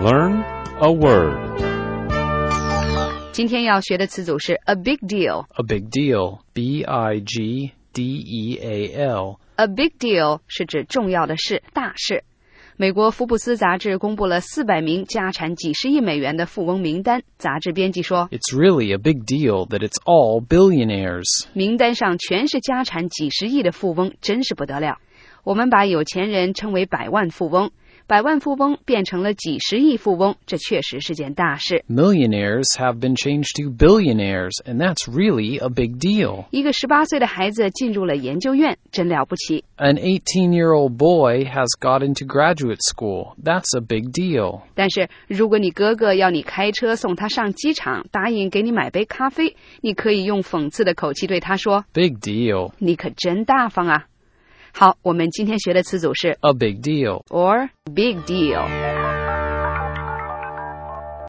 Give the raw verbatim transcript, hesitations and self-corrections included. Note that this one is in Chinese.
learn a word. 今天要学的词组是 a big deal. A big deal, B I G D E A L. A big deal 是指重要的事、大事。美国福布斯杂志公布了四百名家产几十亿美元的富翁名单，杂志编辑说 It's really a big deal that it's all billionaires. 名单上全是家产几十亿的富翁，真是不得了。我们把有钱人称为百万富翁，百万富翁变成了几十亿富翁，这确实是件大事。 Millionaires have been changed to billionaires, and that's really a big deal. 一个十八岁的孩子进入了研究院，真了不起。 An eighteen-year-old boy has got into graduate school. That's a big deal. 但是如果你哥哥要你开车送他上机场，答应给你买杯咖啡，你可以用讽刺的口气对他说 Big deal. 你可真大方啊。好，我们今天学的词组是 A big deal. or big deal。